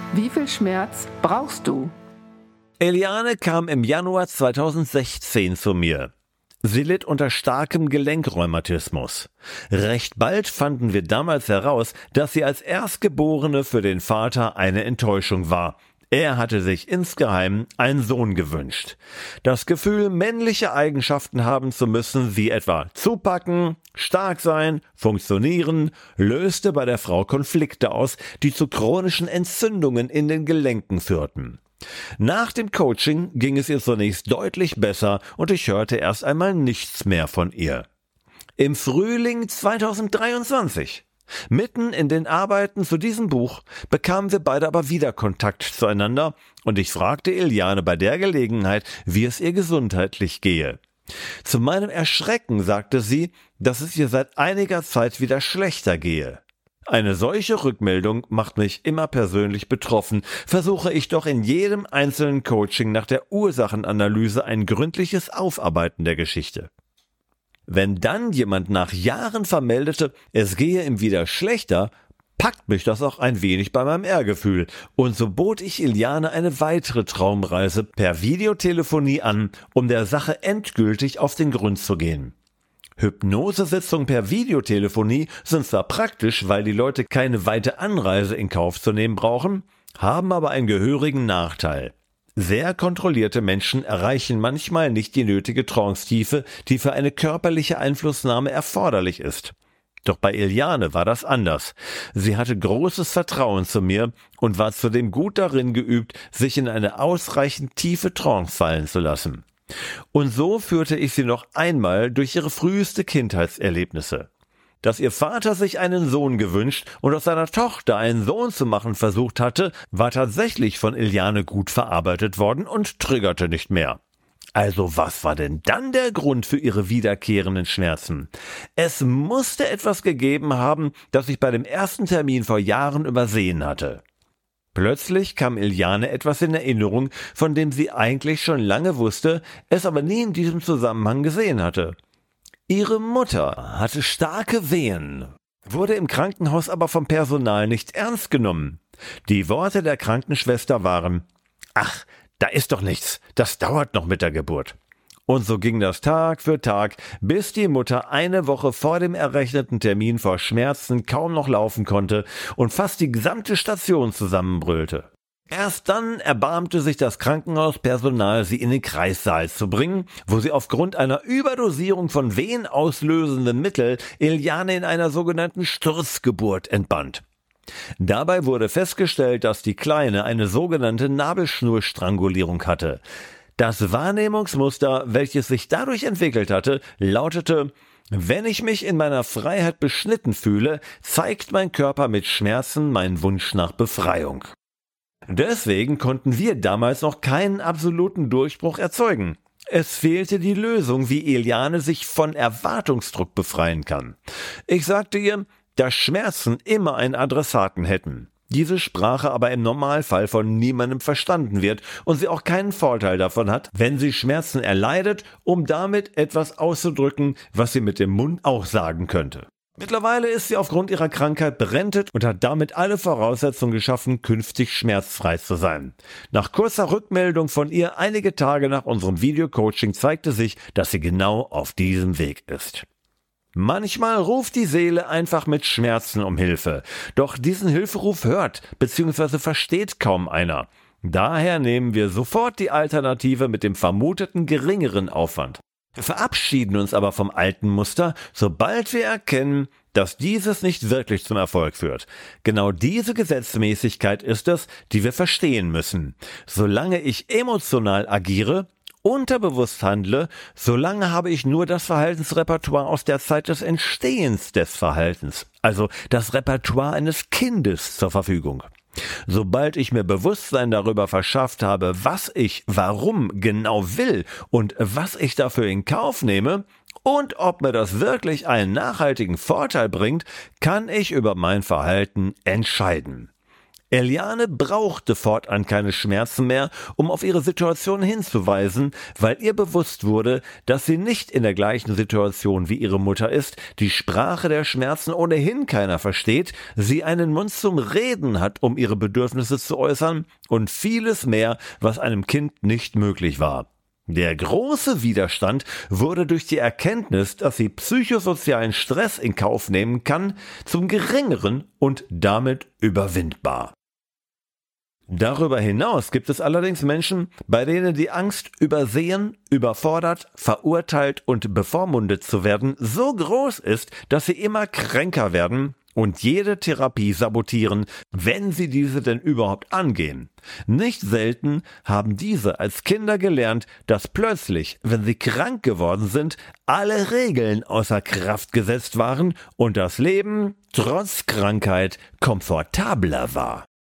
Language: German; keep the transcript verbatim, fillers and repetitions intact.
Wie viel Schmerz brauchst du? Eliane kam im Januar zweitausendsechzehn zu mir. Sie litt unter starkem Gelenkrheumatismus. Recht bald fanden wir damals heraus, dass sie als Erstgeborene für den Vater eine Enttäuschung war. Er hatte sich insgeheim einen Sohn gewünscht. Das Gefühl, männliche Eigenschaften haben zu müssen, wie etwa zupacken, stark sein, funktionieren, löste bei der Frau Konflikte aus, die zu chronischen Entzündungen in den Gelenken führten. Nach dem Coaching ging es ihr zunächst deutlich besser und ich hörte erst einmal nichts mehr von ihr. Im Frühling zweitausenddreiundzwanzig, mitten in den Arbeiten zu diesem Buch, bekamen wir beide aber wieder Kontakt zueinander und ich fragte Eliane bei der Gelegenheit, wie es ihr gesundheitlich gehe. Zu meinem Erschrecken sagte sie, dass es ihr seit einiger Zeit wieder schlechter gehe. Eine solche Rückmeldung macht mich immer persönlich betroffen, versuche ich doch in jedem einzelnen Coaching nach der Ursachenanalyse ein gründliches Aufarbeiten der Geschichte. Wenn dann jemand nach Jahren vermeldete, es gehe ihm wieder schlechter, packt mich das auch ein wenig bei meinem Ehrgefühl, und so bot ich Eliane eine weitere Traumreise per Videotelefonie an, um der Sache endgültig auf den Grund zu gehen. Hypnosesitzungen per Videotelefonie sind zwar praktisch, weil die Leute keine weite Anreise in Kauf zu nehmen brauchen, haben aber einen gehörigen Nachteil. Sehr kontrollierte Menschen erreichen manchmal nicht die nötige Trancetiefe, die für eine körperliche Einflussnahme erforderlich ist. Doch bei Eliane war das anders. Sie hatte großes Vertrauen zu mir und war zudem gut darin geübt, sich in eine ausreichend tiefe Trance fallen zu lassen. Und so führte ich sie noch einmal durch ihre früheste Kindheitserlebnisse. Dass ihr Vater sich einen Sohn gewünscht und aus seiner Tochter einen Sohn zu machen versucht hatte, war tatsächlich von Eliane gut verarbeitet worden und triggerte nicht mehr. Also was war denn dann der Grund für ihre wiederkehrenden Schmerzen? Es musste etwas gegeben haben, das ich bei dem ersten Termin vor Jahren übersehen hatte. Plötzlich kam Eliane etwas in Erinnerung, von dem sie eigentlich schon lange wusste, es aber nie in diesem Zusammenhang gesehen hatte. Ihre Mutter hatte starke Wehen, wurde im Krankenhaus aber vom Personal nicht ernst genommen. Die Worte der Krankenschwester waren: »Ach, da ist doch nichts, das dauert noch mit der Geburt.« Und so ging das Tag für Tag, bis die Mutter eine Woche vor dem errechneten Termin vor Schmerzen kaum noch laufen konnte und fast die gesamte Station zusammenbrüllte. Erst dann erbarmte sich das Krankenhauspersonal, sie in den Kreissaal zu bringen, wo sie aufgrund einer Überdosierung von wehenauslösenden Mitteln Eliane in einer sogenannten Sturzgeburt entband. Dabei wurde festgestellt, dass die Kleine eine sogenannte Nabelschnurstrangulierung hatte. Das Wahrnehmungsmuster, welches sich dadurch entwickelt hatte, lautete: Wenn ich mich in meiner Freiheit beschnitten fühle, zeigt mein Körper mit Schmerzen meinen Wunsch nach Befreiung. Deswegen konnten wir damals noch keinen absoluten Durchbruch erzeugen. Es fehlte die Lösung, wie Eliane sich von Erwartungsdruck befreien kann. Ich sagte ihr, dass Schmerzen immer einen Adressaten hätten. Diese Sprache aber im Normalfall von niemandem verstanden wird und sie auch keinen Vorteil davon hat, wenn sie Schmerzen erleidet, um damit etwas auszudrücken, was sie mit dem Mund auch sagen könnte. Mittlerweile ist sie aufgrund ihrer Krankheit berentet und hat damit alle Voraussetzungen geschaffen, künftig schmerzfrei zu sein. Nach kurzer Rückmeldung von ihr einige Tage nach unserem Videocoaching zeigte sich, dass sie genau auf diesem Weg ist. Manchmal ruft die Seele einfach mit Schmerzen um Hilfe, doch diesen Hilferuf hört bzw. versteht kaum einer. Daher nehmen wir sofort die Alternative mit dem vermuteten geringeren Aufwand. Wir verabschieden uns aber vom alten Muster, sobald wir erkennen, dass dieses nicht wirklich zum Erfolg führt. Genau diese Gesetzmäßigkeit ist es, die wir verstehen müssen. Solange ich emotional agiere, unterbewusst handle, solange habe ich nur das Verhaltensrepertoire aus der Zeit des Entstehens des Verhaltens, also das Repertoire eines Kindes zur Verfügung. Sobald ich mir Bewusstsein darüber verschafft habe, was ich warum genau will und was ich dafür in Kauf nehme und ob mir das wirklich einen nachhaltigen Vorteil bringt, kann ich über mein Verhalten entscheiden. Eliane brauchte fortan keine Schmerzen mehr, um auf ihre Situation hinzuweisen, weil ihr bewusst wurde, dass sie nicht in der gleichen Situation wie ihre Mutter ist, die Sprache der Schmerzen ohnehin keiner versteht, sie einen Mund zum Reden hat, um ihre Bedürfnisse zu äußern und vieles mehr, was einem Kind nicht möglich war. Der große Widerstand wurde durch die Erkenntnis, dass sie psychosozialen Stress in Kauf nehmen kann, zum geringeren und damit überwindbar. Darüber hinaus gibt es allerdings Menschen, bei denen die Angst, übersehen, überfordert, verurteilt und bevormundet zu werden, so groß ist, dass sie immer kränker werden und jede Therapie sabotieren, wenn sie diese denn überhaupt angehen. Nicht selten haben diese als Kinder gelernt, dass plötzlich, wenn sie krank geworden sind, alle Regeln außer Kraft gesetzt waren und das Leben trotz Krankheit komfortabler war.